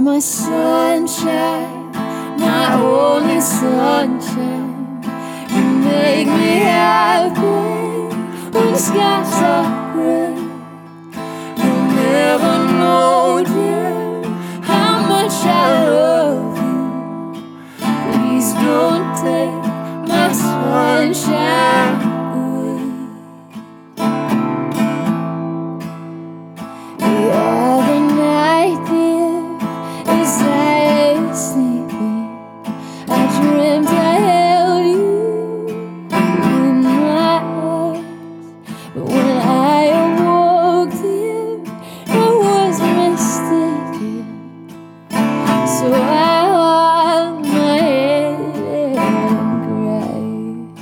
my sunshine, my only sunshine. You make me happy when skies are gray. You'll never know, dear, how much I love you. Please don't take my sunshine away. The other night, dear, as I lay sleeping, I dreamt I held you in my arms. But when I awoke, dear, I was mistaken. So I hung my head and cried.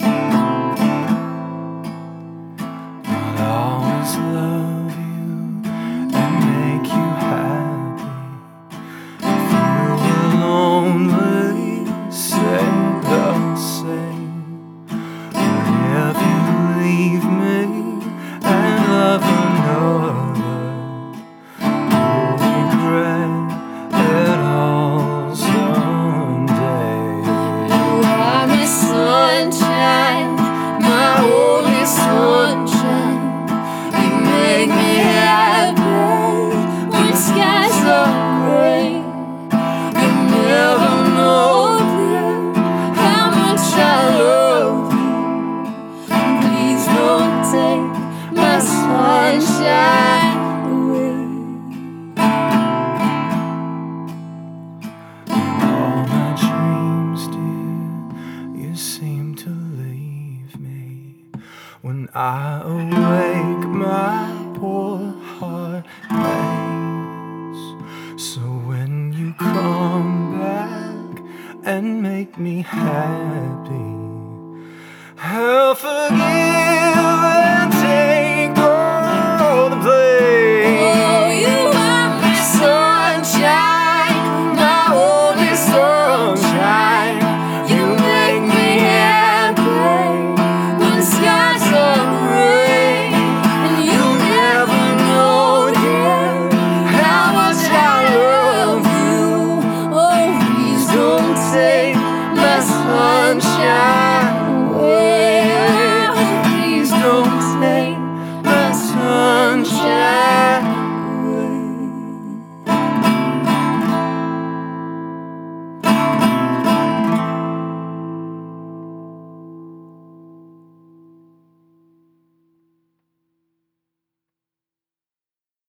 I'll always love you and make you happy. If you were lonely, say the same. But if you leave me and love another, you'll regret it all someday. You are my sunshine, my only sunshine. You make me happy when skies are gray. You never know, dear, how much I love you. Please don't take my sunshine away. All my dreams, dear, you seem to leave me. When I awake, my poor heart aches. So when you come back and make me happy, I'll forgive and take all the blame. Oh, you are my sunshine, my only sunshine. You make me happy when skies are gray. And you never know, dear, how much I love you. Oh, please don't take my sunshine